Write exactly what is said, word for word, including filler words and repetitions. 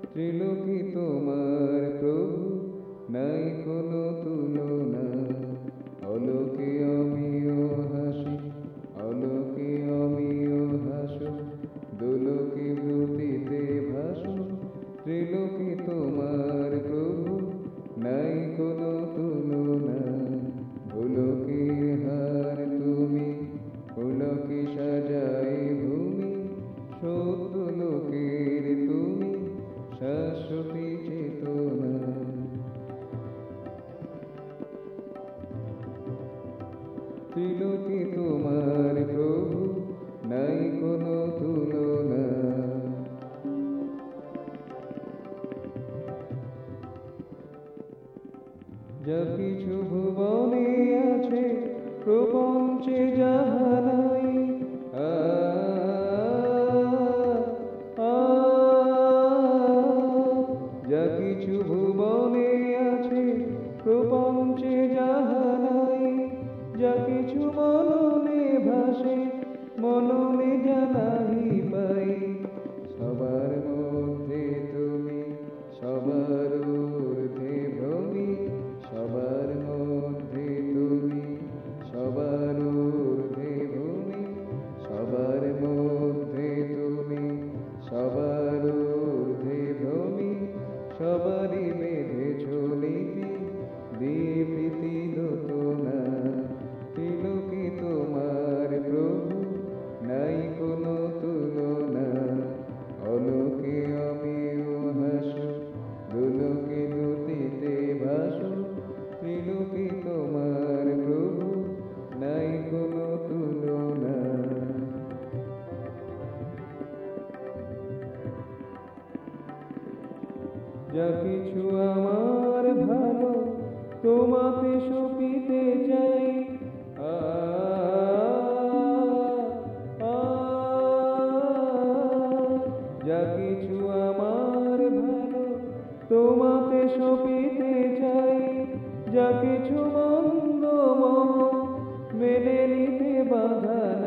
ত্রিলোকি তোমার প্রভু, নাই কোনো তুলনা। অলোকে আমিও হাসি, অলোকে আমিও হাসো, দোলকে ব্রুতিতে ভাসো। ত্রিলোকি তোমার প্রভু, নাই কোনো তুলনা। গোলকে হার তুমি, পুলকে সাজাই ভূমি। সত্য লোকের তুমি, শাশ্বতী চেতনা। ত্রিলোকি তোমার প্রভু, নাই কোনো তুলনা। যা কিছু ভুবনে আছে, প্রপঞ্চে যাহা নাই, আ আ, যা কিছু ভুবনে আছে, প্রপঞ্চে যাহা নাই, যা কিছু মননে ভাসে, মননে জানাই পাই। সবার মধ্যে তুমি, সবার ঊর্ধ্বে ভ্রমি। সবার মধ্যে তুমি, সবার ঊর্ধ্বে ভূমি। সবার মধ্যে তুমি, সবার ঊর্ধ্বে ভূমি। সবারই বেঁধেছ নীতি, দিয়ে প্রীতি দোতনা। ত্রিলোকি তোমার প্রভু, নাই কোনো তুলনা। অলোকে আমিও হাসো, দোলকে দুতিতে ভাসো। ত্রিলোকি তোমার প্রভু, নাই কোনো তুলনা। যা কিছু আমার ভালো, তোমাতে সপিতে চাই, আ আ, যা কিছু আমার ভালো, তোমাতে সপিতে চাই। যা কিছু মন্দ মন, মেনে নিতে বাধা